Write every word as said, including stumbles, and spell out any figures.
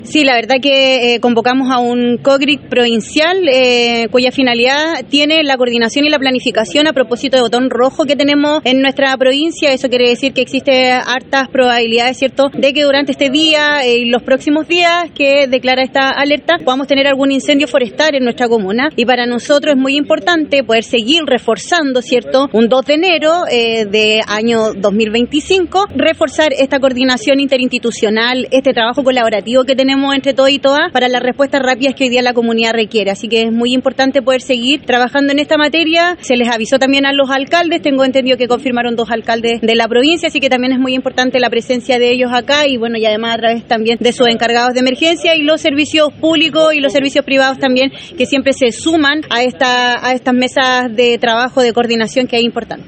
Sí, la verdad que eh, convocamos a un COGRIC provincial eh, cuya finalidad tiene la coordinación y la planificación a propósito de botón rojo que tenemos en nuestra provincia. Eso quiere decir que existe hartas probabilidades, ¿cierto?, de que durante este día y eh, los próximos días que declara esta alerta podamos tener algún incendio forestal en nuestra comuna. Y para nosotros es muy importante poder seguir reforzando, ¿cierto?, un dos de enero eh, de año dos mil veinticinco, reforzar esta coordinación interinstitucional, este trabajo colaborativo que tenemos entre todos y todas para las respuestas rápidas que hoy día la comunidad requiere. Así que es muy importante poder seguir trabajando en esta materia. Se les avisó también a los alcaldes, tengo entendido que confirmaron dos alcaldes de la provincia, así que también es muy importante la presencia de ellos acá y bueno, y además a través también de sus encargados de emergencia y los servicios públicos y los servicios privados también, que siempre se suman a esta a estas mesas de trabajo de coordinación que es importante.